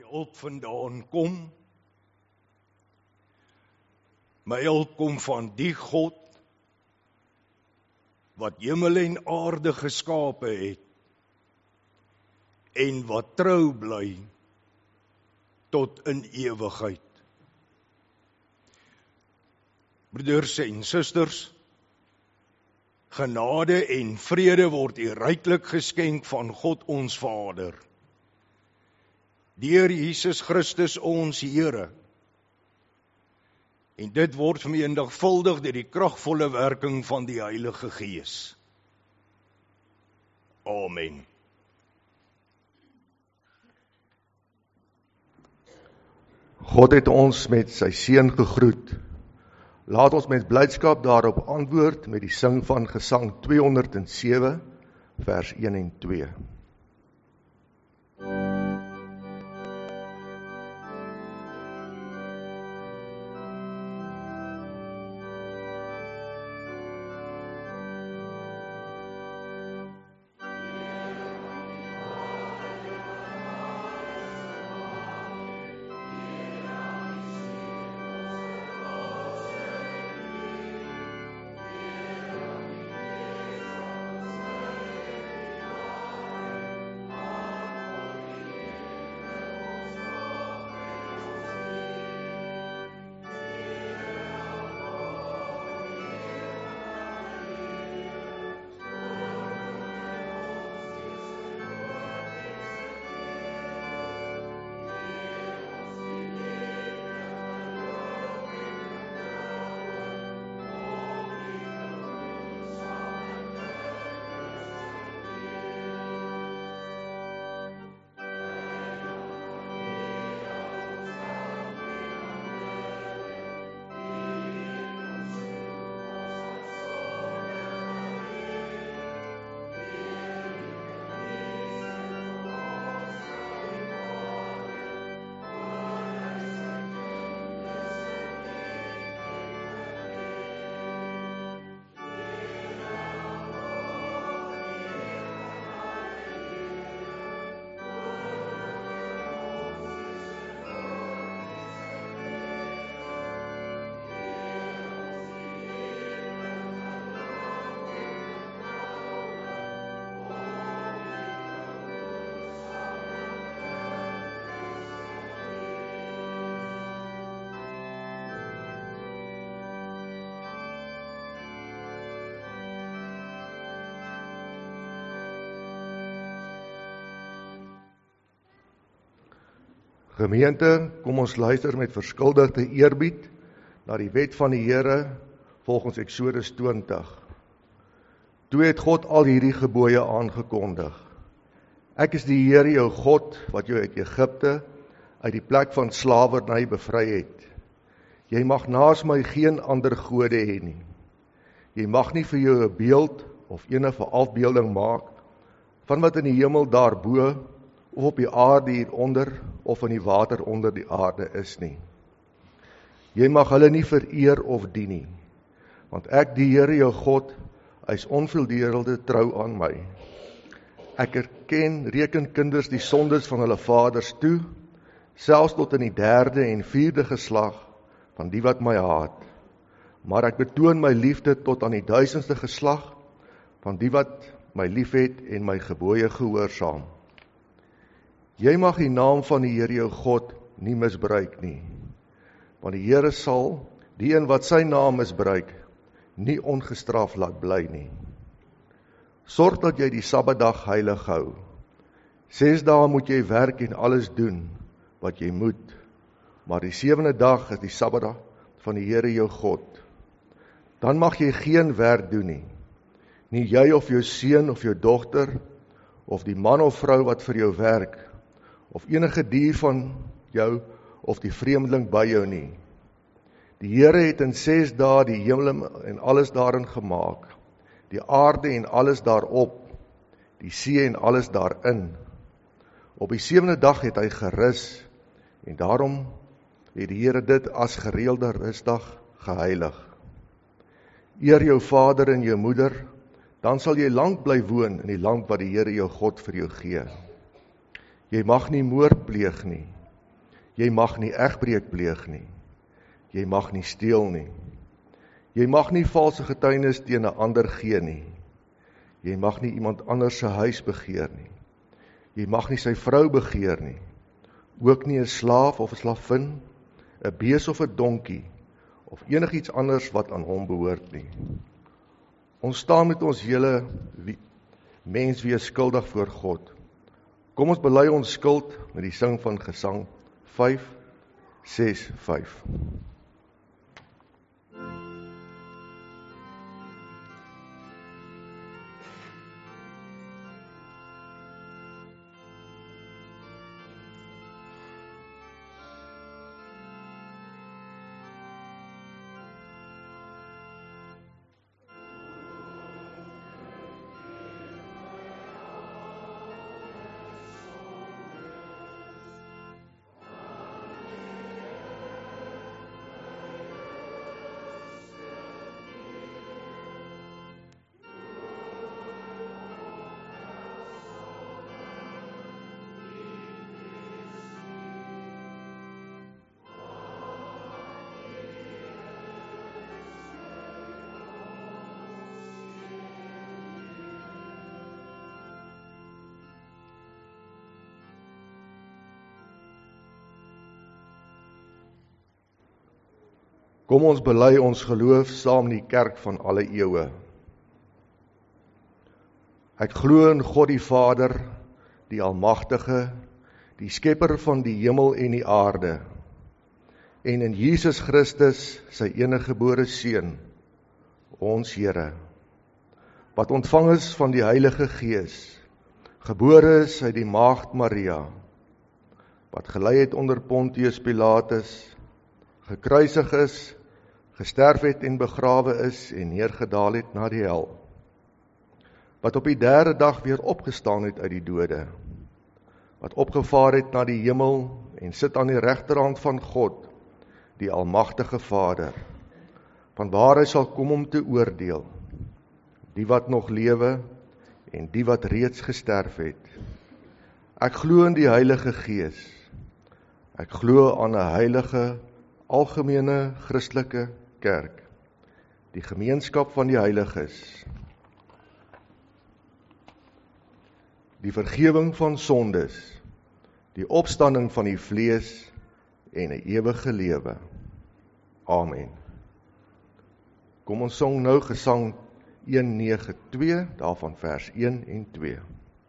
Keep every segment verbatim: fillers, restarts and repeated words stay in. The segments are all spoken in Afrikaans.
hulp vandaan kom. My hulp kom van die God wat hemel en aarde geskape het en wat trou bly tot in ewigheid. Broeders en susters, genade en vrede word u ryklik geskenk van God ons Vader, deur Jesus Christus ons Here. En dit word vermenigvuldig deur die kragvolle werking van die Heilige Gees. Amen. God het ons met sy seun gegroet. Laat ons met blydskap daarop antwoord met die sing van Gesang tweehonderd sewe, vers een en twee. Gemeente, kom ons luister met verskuldigde eerbied na die wet van die Here volgens Eksodus twintig. Toe het God al hierdie gebooie aangekondig. Ek is die Here jou God wat jou uit Egipte uit die plek van slawerny bevry het. Jy mag naas my geen ander gode hê nie. Jy mag nie vir jou 'n beeld of enige afbeelding maak van wat in die hemel daarbo of op die aarde hieronder of in die water onder die aarde is nie. Jy mag hulle nie vereer of dien nie, want ek die Here jou God, hy is onverdeelde trou aan my. Ek erken, reken kinders die sondes van hulle vaders toe, selfs tot in die derde en vierde geslag van die wat my haat. Maar ek betoon my liefde tot aan die duisendste geslag van die wat my liefhet en my gebooie gehoorsaam. Jy mag die naam van die Here jou God nie misbruik nie, want die Here sal die een wat sy naam misbruik nie ongestraf laat bly nie. Sorg dat jy die Sabbatdag heilig hou. Ses dae moet jy werk en alles doen wat jy moet, maar die sewende dag is die Sabbatdag van die Here jou God. Dan mag jy geen werk doen nie, nie jy of jou seun of jou dogter, of die man of vrou wat vir jou werk, of enige dier van jou, of die vreemdeling by jou nie. Die Here het in ses dae die hemel en alles daarin gemaak, die aarde en alles daarop, die see en alles daarin. Op die sewende dag het hy gerus, en daarom het die Here dit as gereelde rusdag geheilig. Eer jou vader en jou moeder, dan sal jy lank bly woon in die land wat die Here jou God vir jou gee. Jy mag nie moord pleeg nie, Jy mag nie egbreek pleeg nie. Jy mag nie steel nie. Jy mag nie valse getuienis teen 'n ander gee nie. Jy mag nie iemand anders se huis begeer nie. Jy mag nie sy vrou begeer nie. Ook nie 'n slaaf of 'n slavin, 'n bees of 'n donkie, of enigiets anders wat aan hom behoort nie. Ons staan met ons hele mens wees skuldig voor God. Kom ons bely ons skuld met die sing van Gesang vyf, ses, vyf. Kom ons bely ons geloof saam in die kerk van alle eeue. Ek glo in God die Vader, die Almagtige, die Skepper van die hemel en die aarde, en in Jesus Christus, sy eniggebore Seun, ons Here, wat ontvang is van die Heilige Gees, gebore is uit die Maagd Maria, wat gelei het onder Pontius Pilatus, gekruisig is, gesterf het en begrawe is en neergedaal het na die hel, wat op die derde dag weer opgestaan het uit die dode, wat opgevaar het na die hemel en sit aan die regterhand van God, die Almagtige Vader, vanwaar hy sal kom om te oordeel, die wat nog lewe en die wat reeds gesterf het. Ek glo in die Heilige Gees, ek glo aan 'n heilige, algemene Christelike kerk, die gemeenskap van die heiliges, die vergewing van sondes, die opstanding van die vlees en 'n ewige lewe. Amen. Kom ons sing nou Gesang een nege twee, daarvan vers een en twee.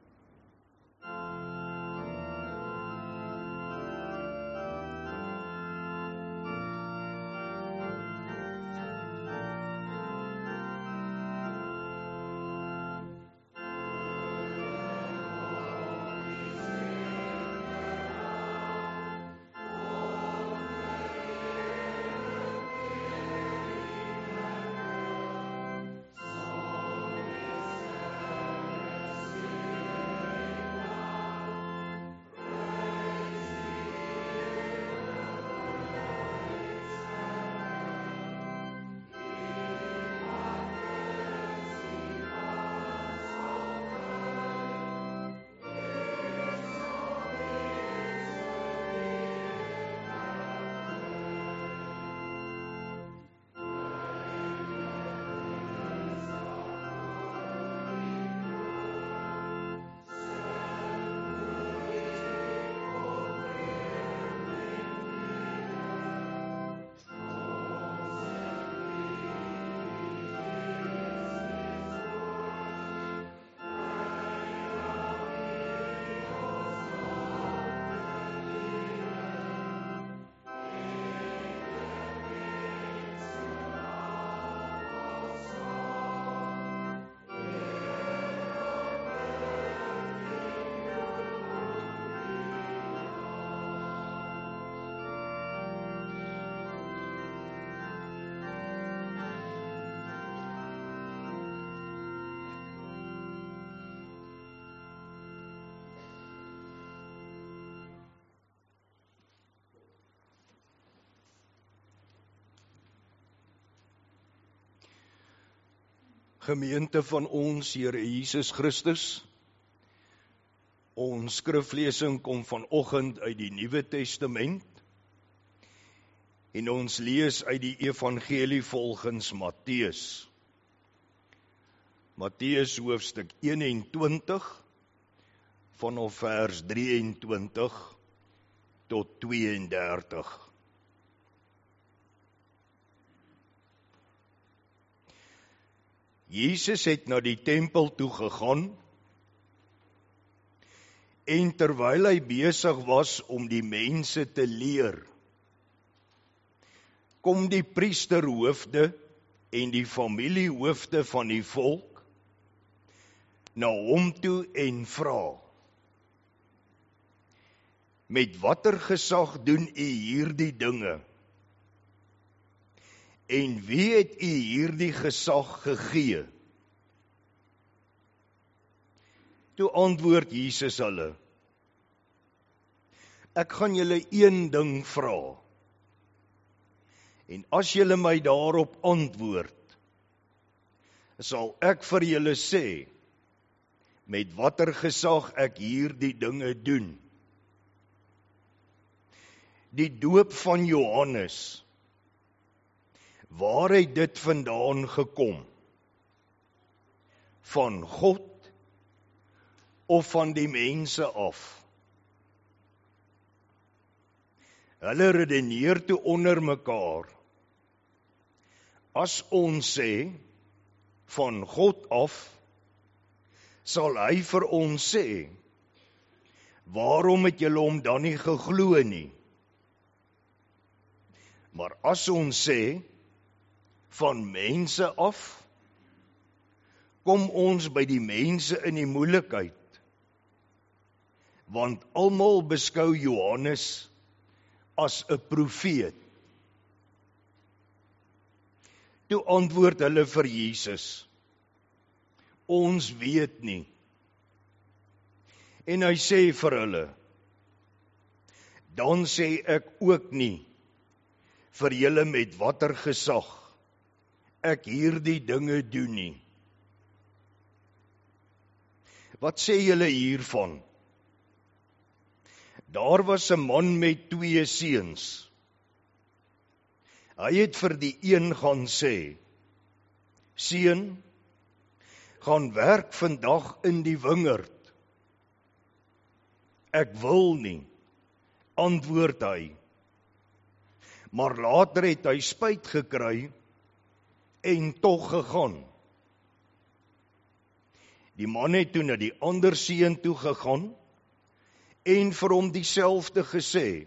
Gemeente van ons Here Jesus Christus, ons skriflesing kom vanoggend uit die Nuwe Testament, En ons lees uit die evangelie volgens Matteus. Matteus hoofstuk eenentwintig, vanaf vers drieëntwintig tot tweeëndertig. Jesus het na die tempel toe gegaan, en terwyl hy besig was om die mense te leer, kom die priesterhoofde en die familiehoofde van die volk na hom toe en vra: Met watter gesag doen u hierdie dinge? En wie het u hierdie gesag gegee? Toe antwoord Jesus hulle: Ek gaan julle een ding vra. En as julle my daarop antwoord, sal ek vir julle sê, met watter gesag ek hierdie dinge doen. Die doop van Johannes, waar het dit vandaan gekom? Van God of van die mense af? Hulle redeneer toe onder mekaar: As ons sê, van God af, sal hy vir ons sê, waarom het julle hom dan nie geglo nie? Maar as ons sê, van mense af, kom ons by die mense in die moeilikheid, want almal beskou Johannes as 'n profeet. Toe antwoord hulle vir Jesus: Ons weet nie. En hy sê vir hulle: Dan sê ek ook nie vir julle met watter gesag ek hierdie dinge doen nie. Wat sê julle hiervan? Daar was 'n man met twee seuns. Hy het vir die een gaan sê: Seun, gaan werk vandag in die wingerd. Ek wil nie, antwoord hy. Maar later het hy spyt gekry en tog gegaan. Die man het toe na die ander seun toe gegaan en vir hom dieselfde gesê.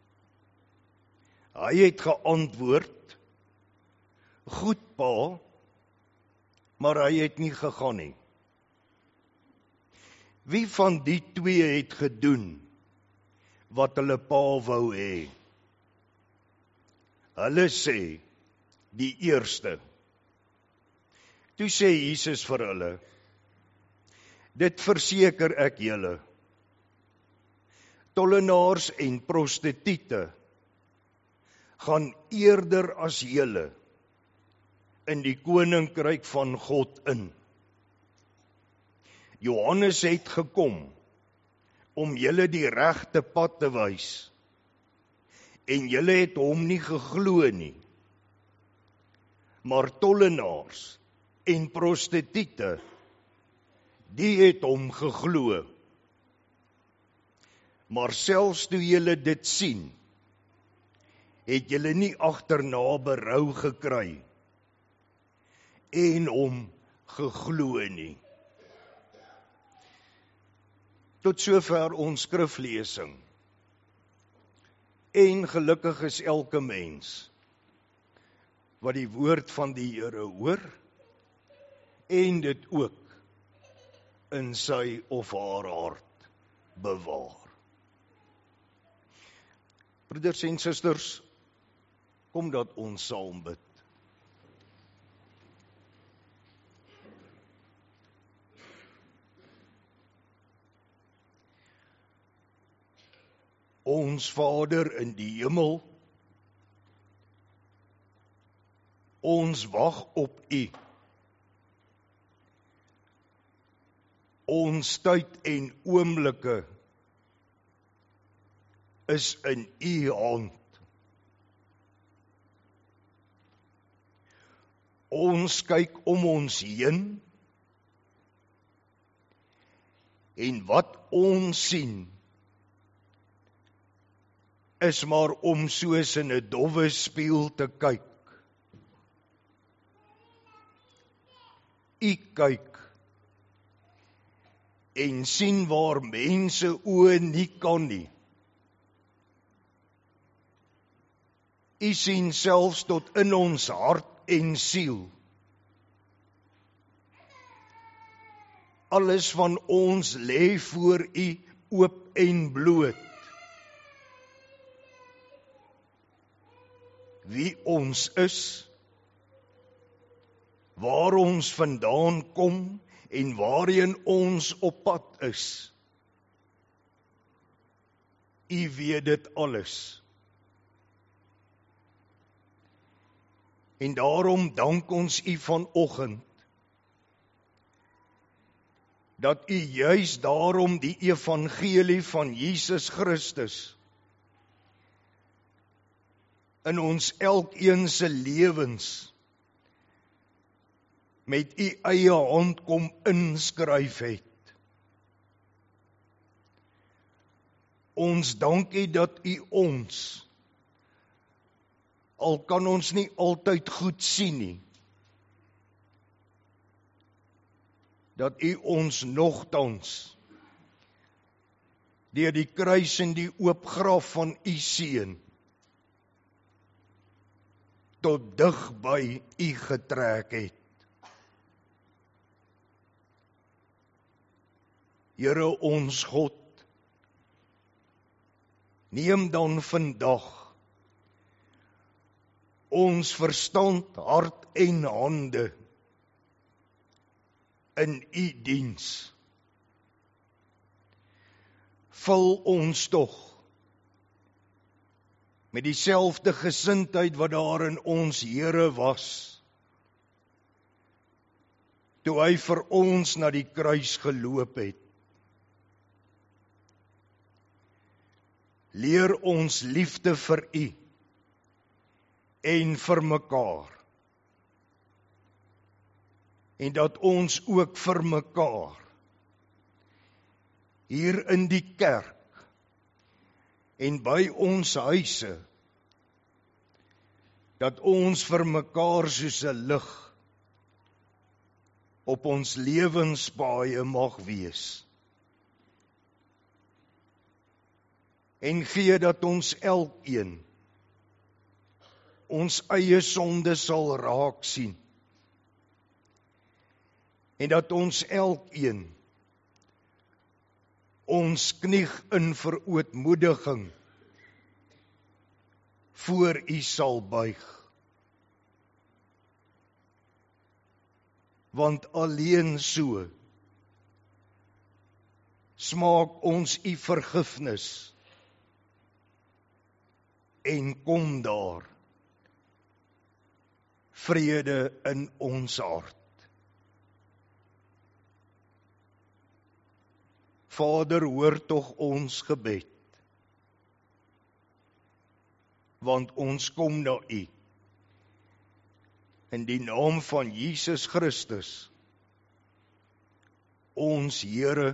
Hy het geantwoord: Goed, pa, maar hy het nie gegaan nie. Wie van die twee het gedoen wat hulle pa wou hê? Hulle sê, die eerste. Toe sê Jesus vir hulle: Dit verseker ek julle, tollenaars en prostituie gaan eerder as julle in die koninkryk van God in. Johannes het gekom om julle die regte pad te wys, en julle het hom nie geglo nie. Maar tollenaars en prostituie, die het hom geglo. Maar selfs toe julle dit sien, het julle nie agterna berou gekry en hom geglo nie. Tot sover ons skriflesing. En gelukkig is elke mens wat die woord van die Here hoor en dit ook in sy of haar hart bewaar. Broeders en susters, kom dat ons saam bid. Ons Vader in die hemel, ons wag op U. Ons tyd en oomblikke is in U hand. Ons kyk om ons heen en wat ons sien is maar om soos in 'n dowwe spieël te kyk. U kyk en sien waar mense oë nie kan nie. U sien selfs tot in ons hart en siel. Alles van ons lê voor u oop en bloot. Wie ons is, waar ons vandaan kom en waarheen ons op pad is. U weet dit alles. En daarom dank ons u vanoggend dat u juis daarom die evangelie van Jesus Christus in ons elkeen se lewens met u eie hand kom inskryf het. Ons dank u dat u ons, al kan ons nie altyd goed sien nie, dat u ons nogtans deur die kruis en die oop graf van u seun tot dig by u getrek het. Here ons God, neem dan vandag ons verstand, hart en hande in u diens. Vul ons tog met dieselfde gesindheid wat daar in ons Here was, toe hy vir ons na die kruis geloop het. Leer ons liefde vir u en vir mekaar, en dat ons ook vir mekaar hier in die kerk en by ons huise, dat ons vir mekaar soos 'n lig op ons lewenspaaie mag wees. En gee dat ons elkeen ons eie sonde sal raak sien. En dat ons elkeen ons knieg in verootmoediging voor u sal buig. Want alleen so smaak ons u vergifnis en kom daar vrede in ons hart. Vader, hoor tog ons gebed, want ons kom na u in die naam van Jesus Christus, ons Here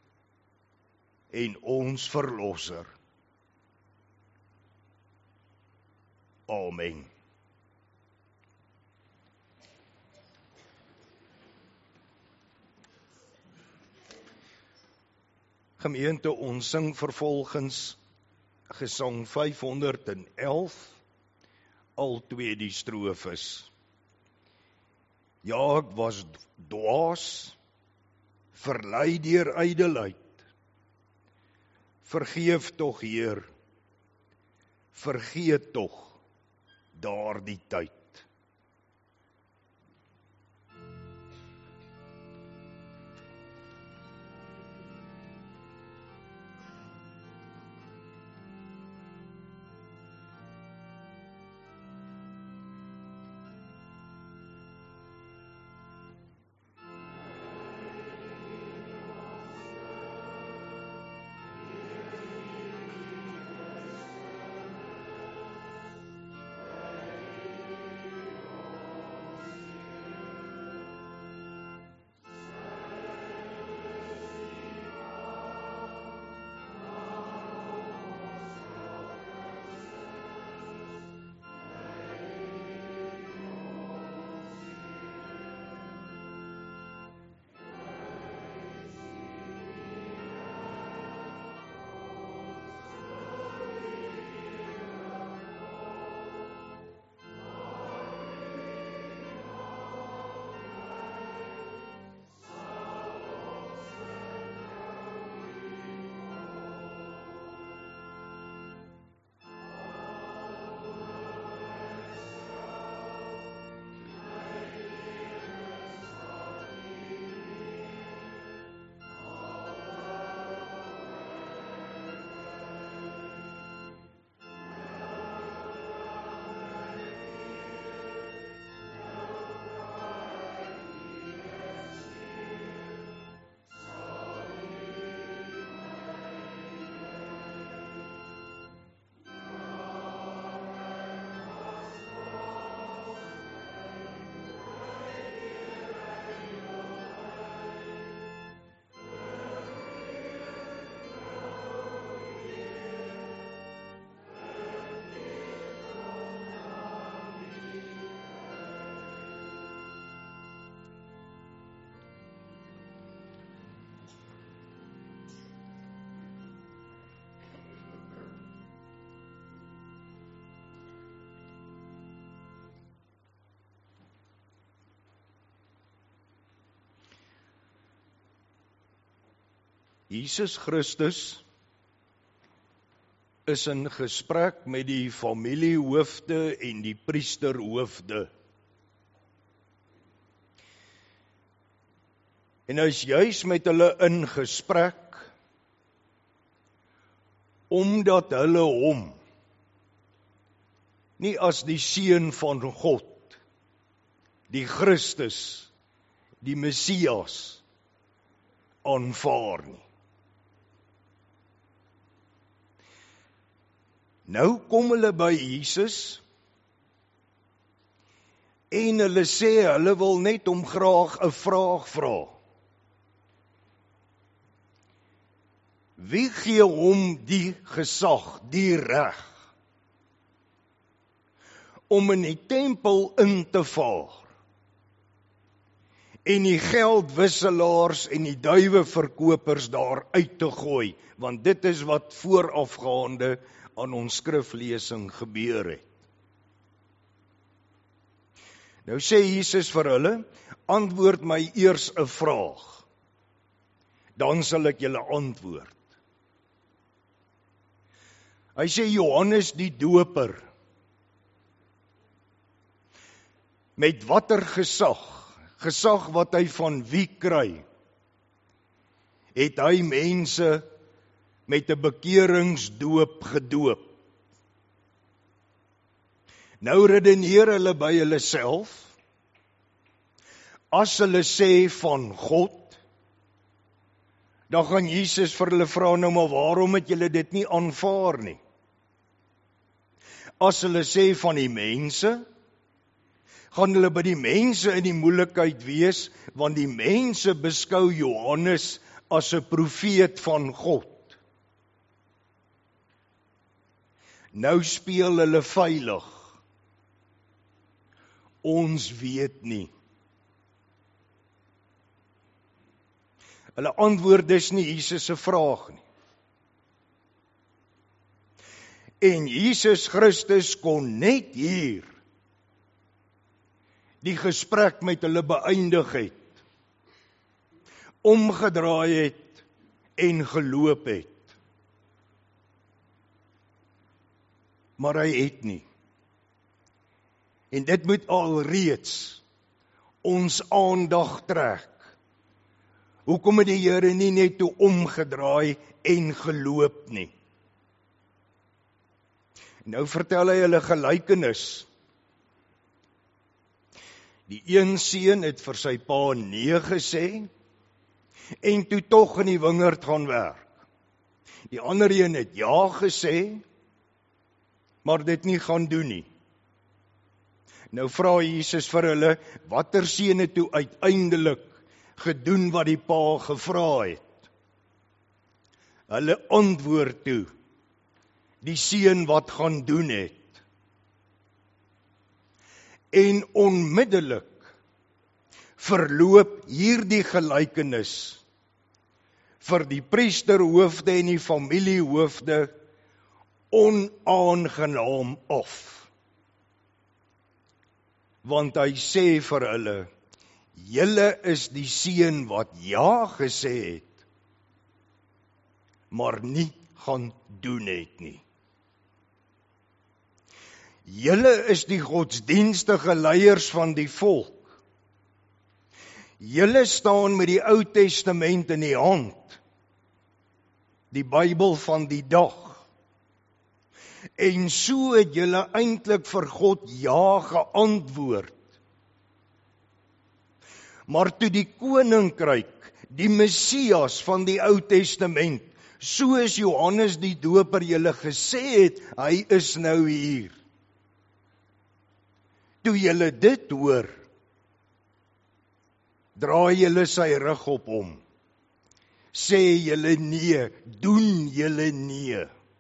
en ons Verlosser. Amen. Gemeente, ons sing vervolgens Gesang vyfhonderd elf, al twee die strofes. Ja, ek was dwaas, verlei deur ydelheid. Vergeef tog, Heer, vergeet tog daardie tyd. Jesus Christus is in gesprek met die familiehoofde en die priesterhoofde. En hy is juis met hulle in gesprek, omdat hulle hom nie as die seun van God, die Christus, die Messias, aanvaar nie. Nou kom hulle by Jesus, en hulle sê, hulle wil net om graag 'n vraag vra. Wie gee hom die gesag, die reg, om in die tempel in te vaar, en die geldwisselaars en die duiweverkopers daar uit te gooi, want dit is wat voorafgaande aan ons skriflesing gebeur het. Nou sê Jesus vir hulle, antwoord my eers 'n vraag, dan sal ek julle antwoord. Hy sê Johannes die Doper, met watter gesag, gesag wat hy van wie kry, het hy mense met 'n bekeringsdoop gedoop. Nou redeneer hulle by hulle self, as hulle sê van God, dan gaan Jesus vir hulle vra, nou maar waarom het julle dit nie aanvaar nie? As hulle sê van die mense, gaan hulle by die mense in die moeilikheid wees, want die mense beskou Johannes as 'n profeet van God. Nou speel hulle veilig. Ons weet nie. Hulle antwoord is nie Jesus se vraag nie. En Jesus Christus kon net hier die gesprek met hulle beëindig het, omgedraai het en geloop het. Maar hy het nie. En dit moet alreeds ons aandag trek. Hoekom het die Here nie net toe omgedraai en geloop nie? Nou vertel hy hulle gelykenis. Die een seun het vir sy pa nee gesê, en toe tog in die wingerd gaan werk. Die ander een het ja gesê, maar dit nie gaan doen nie. Nou vra Jesus vir hulle, watter seun het toe uiteindelik gedoen wat die pa gevra het? Hulle antwoord toe, die seun wat gaan doen het. En onmiddellik verloop hierdie gelykenis vir die priesterhoofde en die familiehoofde onaangenaam af. Want hy sê vir hulle, julle is die seun wat ja gesê het, maar nie gaan doen het nie. Julle is die godsdienstige leiers van die volk. Julle staan met die Ou Testament in die hand, die Bybel van die dag. En so het julle eintlik vir God ja geantwoord. Maar toe die koninkryk, die Messias van die Ou Testament, soos Johannes die Doper julle gesê het, hy is nou hier. Toe julle dit hoor, draai julle sy rug op hom. Sê julle nee, doen julle nee.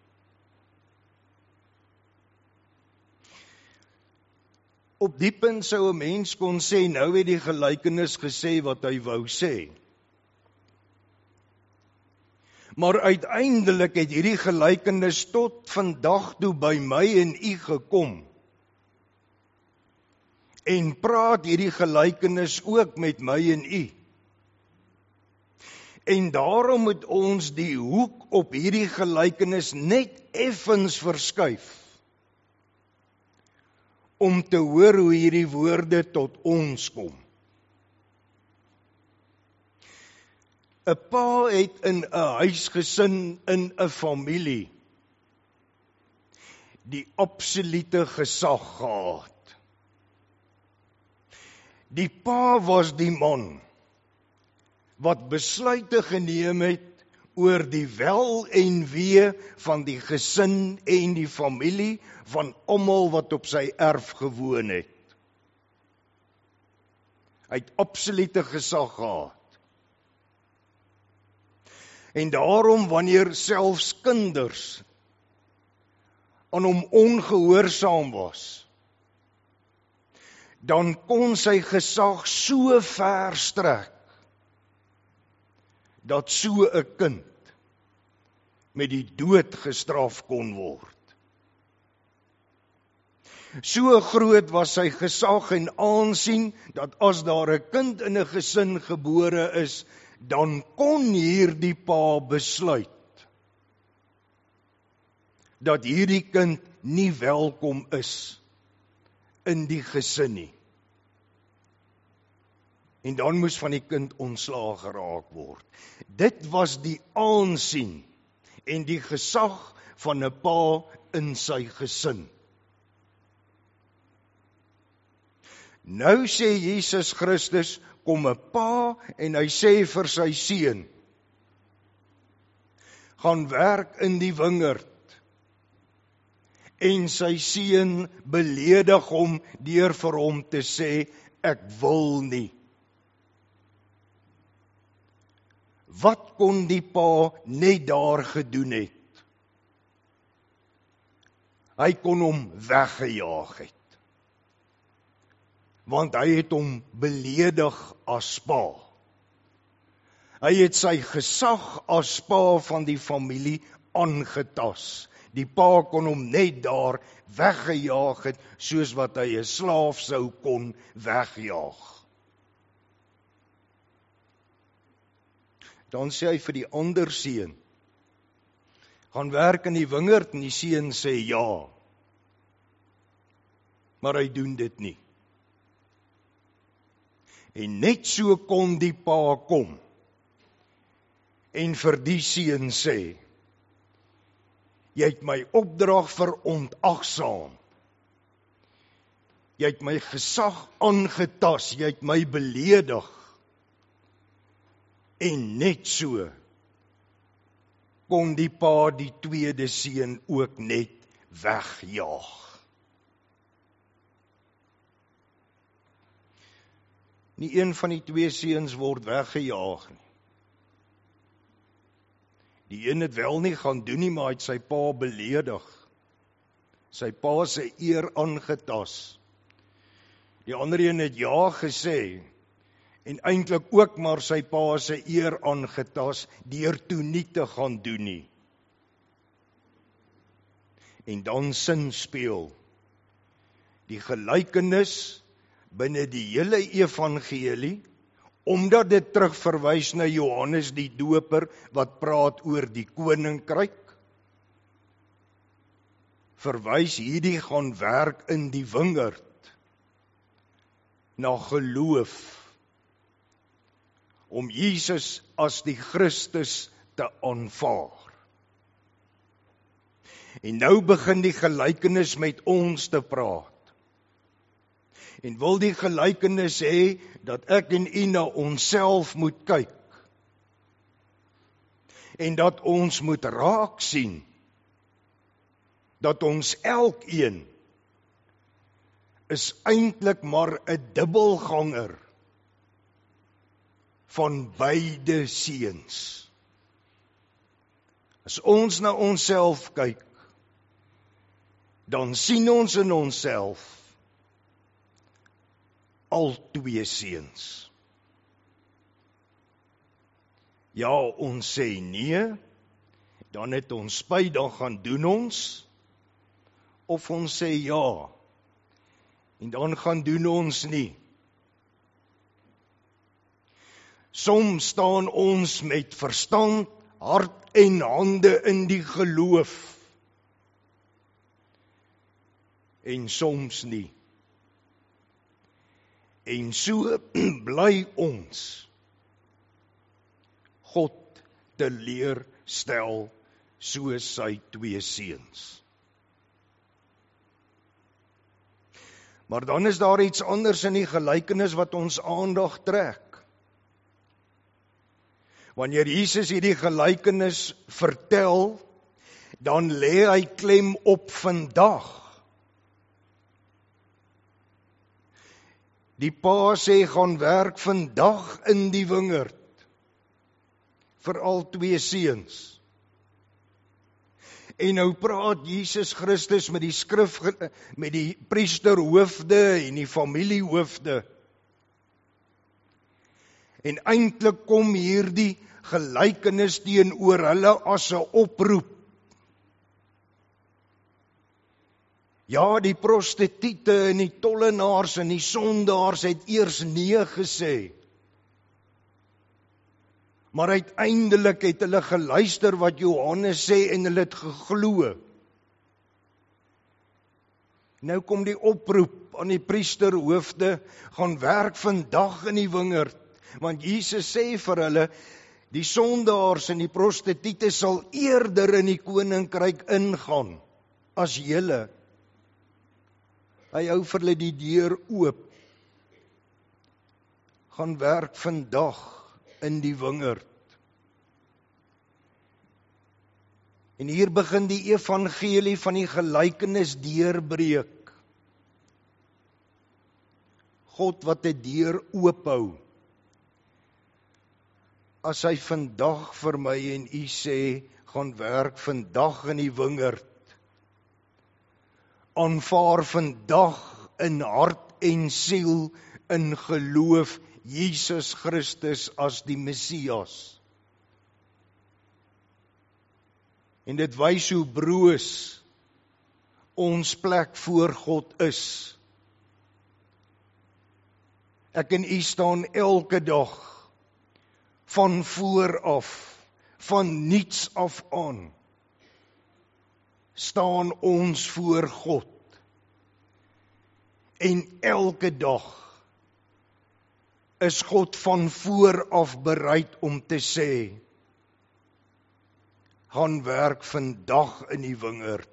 Op die punt sou 'n mens kon sê, nou het die gelykenis gesê wat hy wou sê. Maar uiteindelik het hierdie gelykenis tot vandag toe by my en u gekom. En praat hierdie gelykenis ook met my en u. En daarom moet ons die hoek op hierdie gelykenis net effens verskuif, om te hoor hoe hierdie woorde tot ons kom. 'n Pa het in 'n huisgesin, in 'n familie, die absolute gesag gehad. Die pa was die man wat besluite geneem het oor die wel en wee van die gesin en die familie van almal wat op sy erf gewoon het. Hy het absolute gesag gehad. En daarom wanneer selfs kinders aan hom ongehoorsaam was, dan kon sy gesag so ver strek, dat so 'n kind met die dood gestraf kon word. So groot was sy gesag en aansien, dat as daar 'n kind in 'n gesin gebore is, dan kon hierdie pa besluit, dat hierdie kind nie welkom is in die gesin nie. En dan moes van die kind ontslae geraak word. Dit was die aansien en die gesag van 'n pa in sy gesin. Nou sê Jesus Christus, kom 'n pa en hy sê vir sy seun, gaan werk in die wingerd. En sy seun beledig hom deur vir hom te sê, ek wil nie. Wat kon die pa net daar gedoen het? Hy kon hom weggejaag het. Want hy het hom beledig as pa. Hy het sy gesag as pa van die familie aangetas. Die pa kon hom net daar weggejaag het, soos wat hy 'n slaaf sou kon wegjaag. Dan sê hy vir die ander seun, gaan werk in die wingerd, en die seun sê ja. Maar hy doen dit nie. En net so kon die pa kom en vir die seun sê, jy het my opdrag verontagsaam. Jy het my gesag aangetas, jy het my beledig. En net so kon die pa die tweede seun ook net wegjaag. Nie een van die twee seuns word weggejaag nie. Die een het wel nie gaan doen nie, maar hy het sy pa beledig. Sy pa se eer aangetas. Die ander een het ja gesê, en eintlik ook maar sy pa se eer aangetas, deur toe nie te gaan doen nie. En dan sin speel die gelykenis binne die hele evangelie, omdat dit terugverwys na Johannes die Doper, wat praat oor die koninkryk, verwys hierdie gaan werk in die wingerd, na geloof, om Jesus as die Christus te aanvaar. En nou begin die gelykenis met ons te praat. En wil die gelykenis hê, dat ek en u na onsself moet kyk. En dat ons moet raak sien, dat ons elkeen is eintlik maar 'n dubbelganger van beide seuns. As ons na onsself kyk, dan sien ons in onsself al twee seuns. Ja, ons sê nee, dan het ons spyt, dan gaan doen ons, of ons sê ja, en dan gaan doen ons nie. Soms staan ons met verstand, hart en hande in die geloof. En soms nie. En so bly ons God teleurstel soos sy twee seuns. Maar dan is daar iets anders in die gelykenis wat ons aandag trek. Wanneer Jesus hierdie gelykenis vertel, dan lê hy klem op vandag. Die pa sê gaan werk vandag in die wingerd vir al twee seuns. En nou praat Jesus Christus met die skrif met die priesterhoofde en die familiehoofde. En eintlik kom hierdie gelykenis teenoor hulle as 'n oproep. Ja, die prostituie en die tollenaars en die sondaars het eers nee gesê. Maar uiteindelik het hulle geluister wat Johannes sê en hulle het geglo. Nou kom die oproep aan die priesterhoofde, gaan werk vandag in die wingerd. Want Jesus sê vir hulle, die sondaars en die prostituie sal eerder in die koninkryk ingaan as julle. Hy hou vir hulle die deur oop. Gaan werk vandag in die wingerd. En hier begin die evangelie van die gelykenis deurbreek. God wat 'n deur oophou. As hy vandag vir my en u sê, gaan werk vandag in die wingerd. Aanvaar vandag in hart en siel in geloof Jesus Christus as die Messias. En dit wys hoe broos ons plek voor God is. Ek en u staan elke dag van voor af, van niets af aan, staan ons voor God. En elke dag is God van voor af bereid om te sê, gaan werk vandag in die wingerd.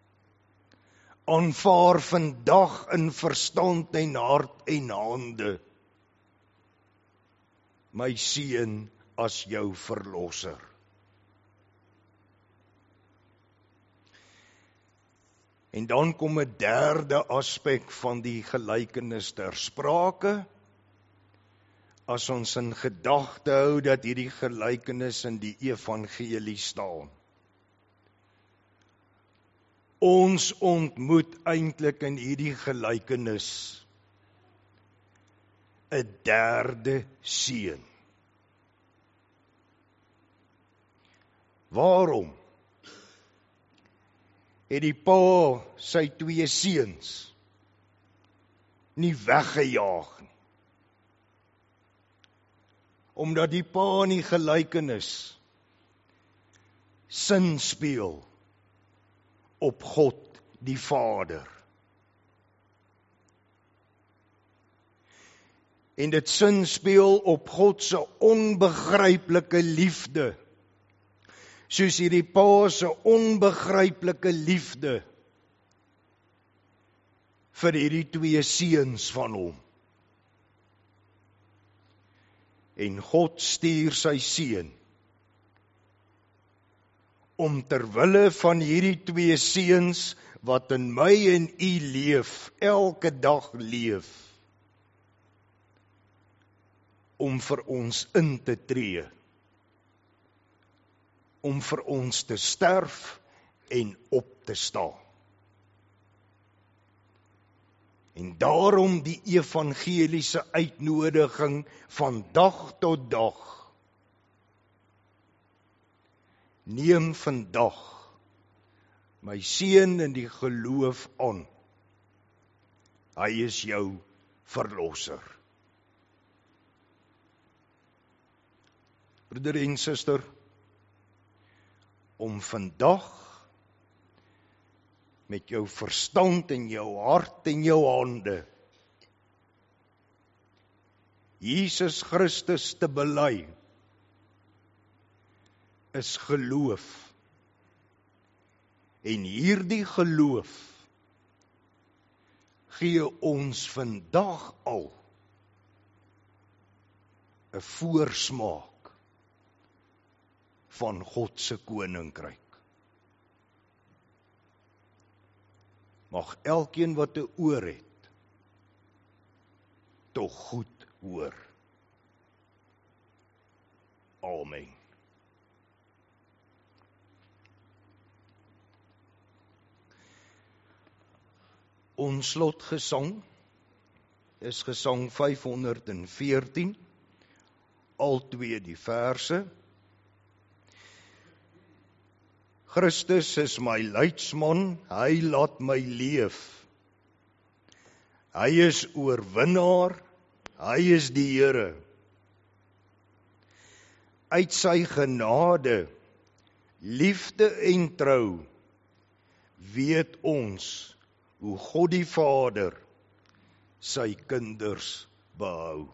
Aanvaar vandag in verstand en hart en hande my seun as jou verlosser. En dan kom 'n derde aspek van die gelykenis ter sprake, as ons in gedagte hou dat hierdie gelykenis in die evangelie staan. Ons ontmoet eintlik in hierdie gelykenis 'n derde seun. Waarom het die pa sy twee seuns nie weggejaag nie? Omdat die pa in die gelykenis sin speel op God die Vader. En dit sin speel op God se onbegryplike liefde. Soos hierdie pa se onbegryplike liefde vir hierdie twee seuns van hom. En God stuur sy seun om ter wille van hierdie twee seuns wat in my en u leef, elke dag leef, om vir ons in te tree, om vir ons te sterf en op te staan. En daarom die evangeliese uitnodiging van dag tot dag. Neem vandag my seun in die geloof aan. Hy is jou verlosser. broeder en suster, om vandag met jou verstand en jou hart en jou hande Jesus Christus te bely, is geloof. En hierdie geloof gee ons vandag al 'n voorsmaak van God se koninkryk. Mag elkeen wat 'n oor het, tog goed hoor. Amen. Ons slotgesang is gesang vyfhonderdveertien, al twee die verse. Christus is my leidsman, hy laat my leef. Hy is oorwinnaar, hy is die Here. Uit sy genade, liefde en trou, weet ons hoe God die Vader sy kinders behou.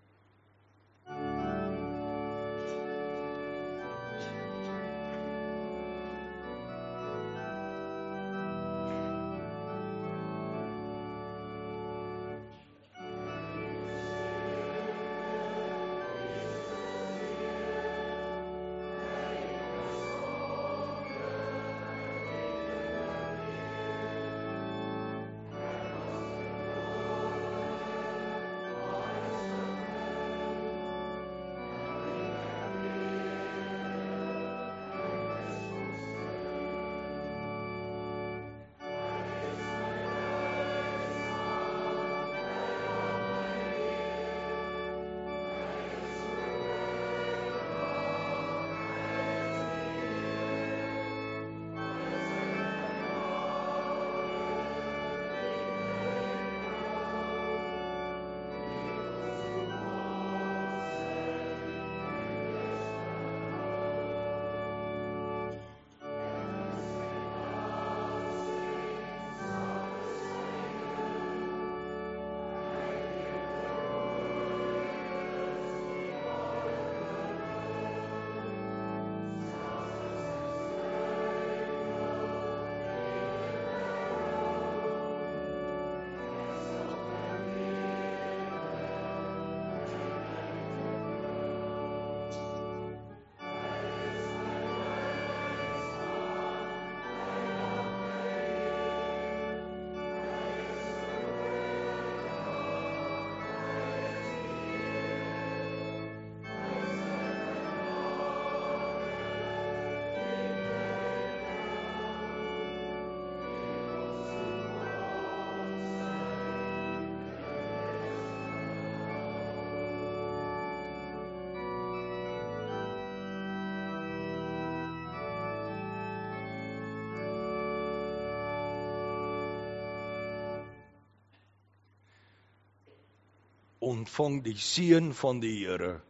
Ontvang die seën van die Here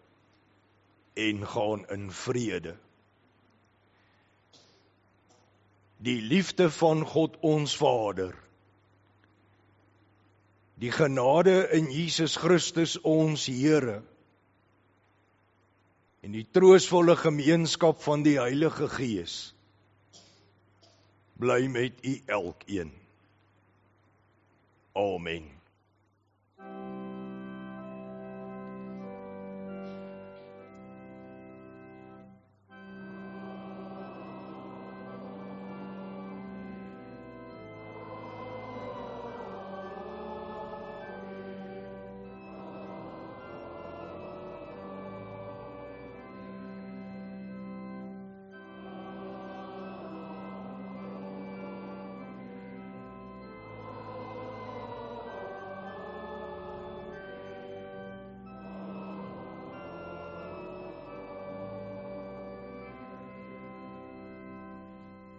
en gaan in vrede. Die liefde van God ons Vader, die genade in Jesus Christus ons Here en die troostvolle gemeenskap van die Heilige Gees bly met u elkeen. Amen.